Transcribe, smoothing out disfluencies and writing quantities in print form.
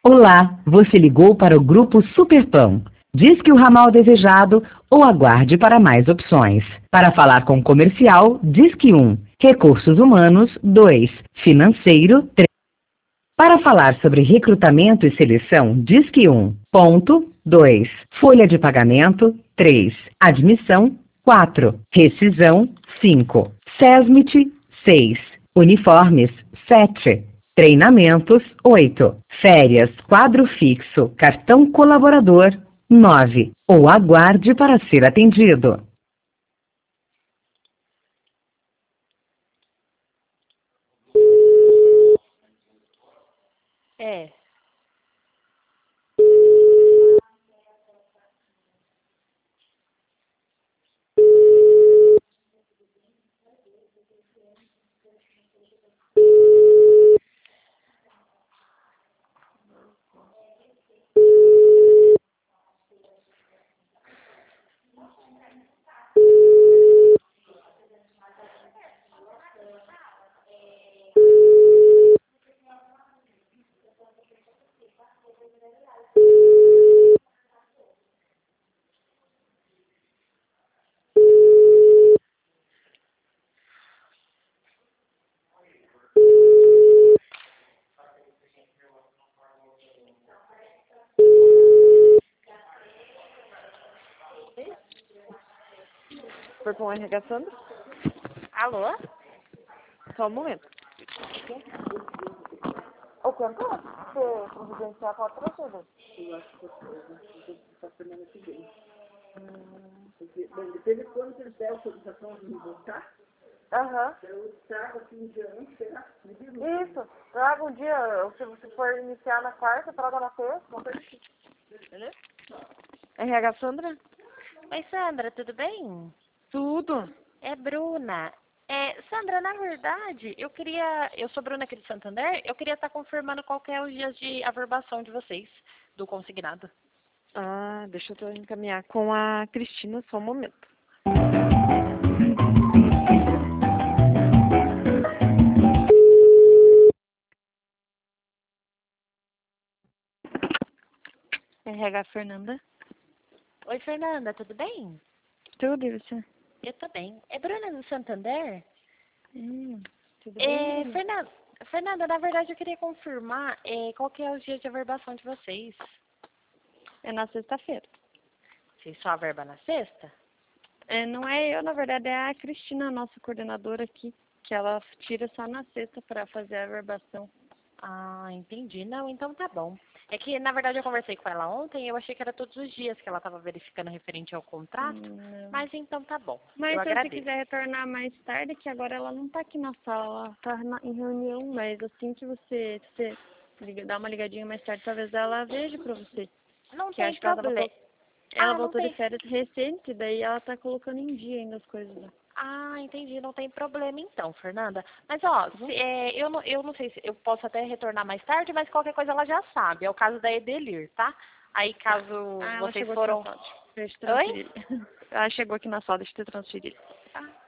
Olá, você ligou para o Grupo Superpão. Disque o ramal desejado ou aguarde para mais opções. Para falar com o comercial, disque 1. Recursos humanos, 2. Financeiro, 3. Para falar sobre recrutamento e seleção, disque 1. Ponto, 2. Folha de pagamento, 3. Admissão, 4. Rescisão, 5. SESMIT, 6. Uniformes, 7. Treinamentos, 8. Férias, quadro fixo, cartão colaborador, 9. Ou aguarde para ser atendido. É. Foi com RH Sandra? Alô? Só um momento. O cantor? Você providenciar qual trouxa? Eu acho que eu vou semana que vem. Porque, bom, depende de quando ele der a autorização de me voltar. Aham. Eu trago aqui um dia antes, será? Isso. Traga um dia, se você for iniciar na quarta, traga na sexta, uma coisa assim. Beleza? RH Sandra? Oi, Sandra, tudo bem? Tudo. É Bruna. Sandra, na verdade, eu sou Bruna aqui de Santander, eu queria estar confirmando qual que é os dias de averbação de vocês, do consignado. Ah, deixa eu encaminhar com a Cristina, só um momento. RH Fernanda? Oi, Fernanda, tudo bem? Tudo, e você? Eu tô bem. É Bruna do Santander? Tudo bem? Fernanda, na verdade eu queria confirmar qual que é os dias de averbação de vocês. É na sexta-feira. Vocês só averba na sexta? Não é eu, na verdade, é a Cristina, a nossa coordenadora aqui, que ela tira só na sexta para fazer a averbação. Ah, entendi. Não, então tá bom. É que, na verdade, eu conversei com ela ontem e eu achei que era todos os dias que ela estava verificando referente ao contrato, Não. mas então tá bom. Mas Eu se você agradeço. quiser retornar mais tarde, que agora ela não tá aqui na sala, ela tá em reunião, mas assim que você dá uma ligadinha mais tarde, talvez ela veja pra você. Não Que tem acho que ela problema. ela Não voltou de tem. férias recente, daí ela tá colocando em dia ainda as coisas lá. Ah, entendi. Não tem problema então, Fernanda. Mas, ó, eu não sei se eu posso até retornar mais tarde, mas qualquer coisa ela já sabe. É o caso da Edelir, tá? Aí, caso Ah, ela vocês chegou aqui na foram... sala, deixa eu te Oi? transferir. Ela chegou aqui na sala, deixa eu te transferir. Ah.